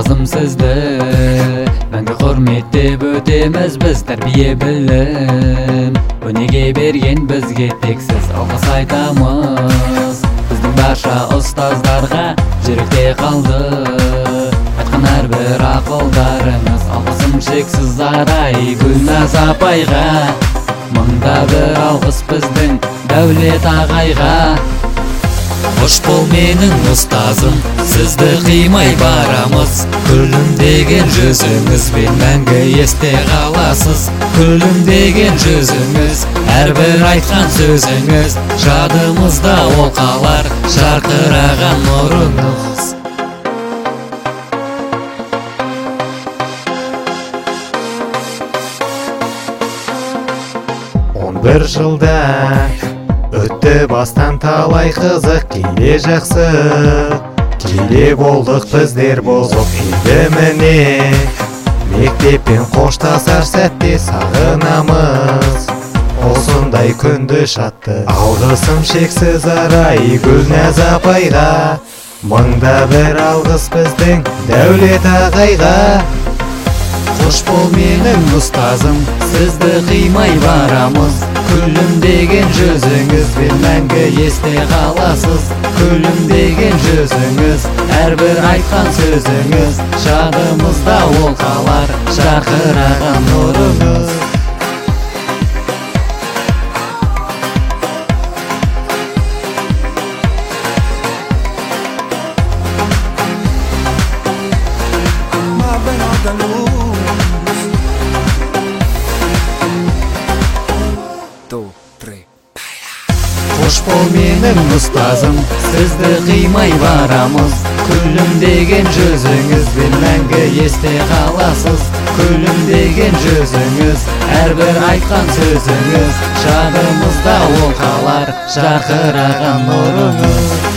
ұстазым сізді мәңгі құрметтеп өтеміз біз. Тәрбие білім өнеге берген бізге тек сіз алғыс айтамыз. Біздің барша ұстаздарға жүректе қалды айтқан әрбір ақылдарыңыз. Алғысым шексіз арай Гүлназ апайға, мыңда бір алғыс біздің Дәулет ағайға. Қош бол менің ұстазым, сізді қимай барамыз. Күлімдеген жүзіңізбен мәңгі есте қаласыз. Күлімдеген жүзіңіз, әрбір айтқан сөзіңіз жадымызда ол қалар, жарқыраған нұрыңыз. 11 жылда өтті бастан талай қызық, кейде жақсы, кейде болдық біздер бозық. Енді міне мектеппен қоштасар сәтте сағынамыз осындай күнді шатты. Алғысым шексіз арай Гүлназ апайға, мыңда бір алғыс біздің Дәулет ағайға. Қош бол менің ұстазым, сізді қимай барамыз. Күлімдеген жүзіңізбен мәңгі есте қаласыз. Күлімдеген жүзіңіз, әрбір айтқан сөзіңіз жадымызда ол қалар, жарқыраған нұрыңыз. Қош бол менің ұстазым, сізді қимай барамыз. Күлімдеген жүзіңізбен мәңгі есте қаласыз. Күлімдеген жүзіңіз, әрбір айтқан сөзіңіз жадымызда ол қалар, жарқыраған нұрыңыз.